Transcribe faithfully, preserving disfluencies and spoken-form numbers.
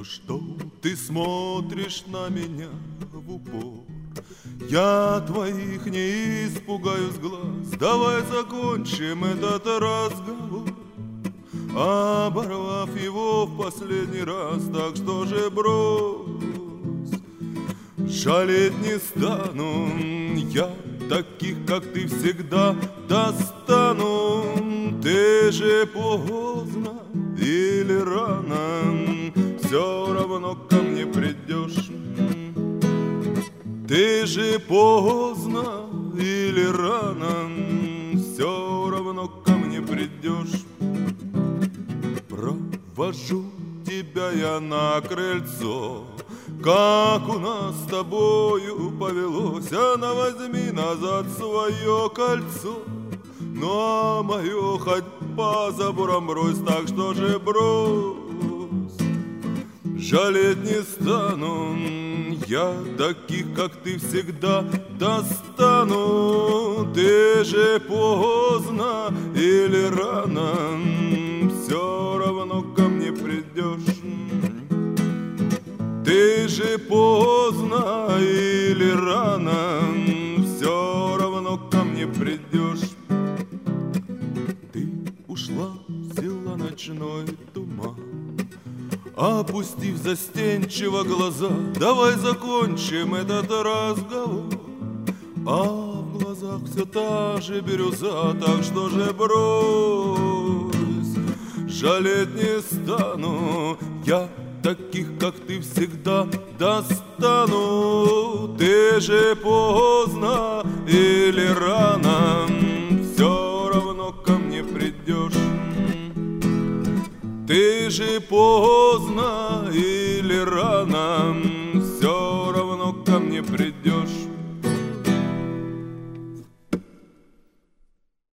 что ты смотришь на меня в упор? Я твоих не испугаюсь глаз. Давай закончим этот разговор, оборвав его в последний раз. Так что же брось, жалеть не стану. Я таких, как ты, всегда достану. Ты же поздно или рано, все равно ко мне придешь. Ты же поздно или рано, все равно ко мне придешь. Провожу тебя я на крыльцо, как у нас с тобою повелось. Она возьми назад свое кольцо, ну а мое хоть по заборам брось. Так что же брось, жалеть не стану. Я таких, как ты, всегда достану. Ты же поздно или рано, все равно ко мне придешь. Ты же поздно или рано, все равно ко мне придешь. Ты ушла, взяла ночной туман, опустив застенчиво глаза. Давай закончим этот разговор, а в глазах все та же бирюза. Так что же брось, жалеть не стану. Я таких, как ты, всегда достану. Ты же поздно или рано, все равно ко мне придешь. Ты же поздно или рано, все равно ко мне придешь.